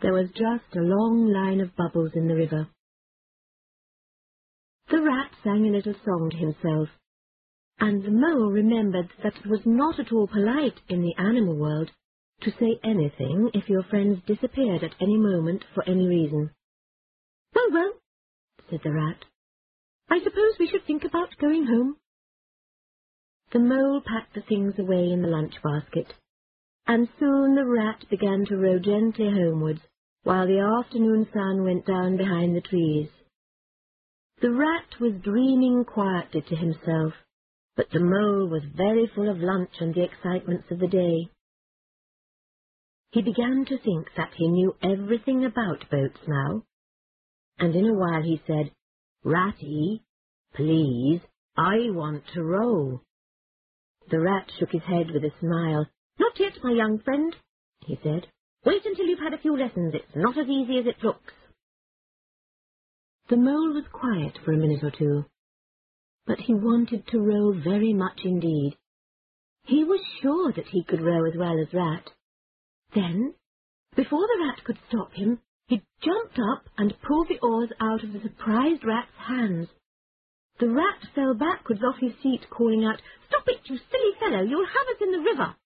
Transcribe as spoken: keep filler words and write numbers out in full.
There was just a long line of bubbles in the river. The rat sang a little song to himself, and the mole remembered that it was not at all polite in the animal world to say anything if your friends disappeared at any moment for any reason. "Well, well," said the rat, "I suppose we should think about going home." The mole packed the things away in the lunch basket, and soon the rat began to row gently homewards, while the afternoon sun went down behind the trees. The rat was dreaming quietly to himself, but the mole was very full of lunch and the excitements of the day. He began to think that he knew everything about boats now, and in a while he said, "Ratty, please, I want to row." The rat shook his head with a smile. "Not yet, my young friend," he said. "Wait until you've had a few lessons. It's not as easy as it looks." The mole was quiet for a minute or two, but he wanted to row very much indeed. He was sure that he could row as well as Rat. Then, before the rat could stop him, he jumped up and pulled the oars out of the surprised rat's hands. The rat fell backwards off his seat, calling out, "Stop it, you silly fellow! You'll have us in the river!"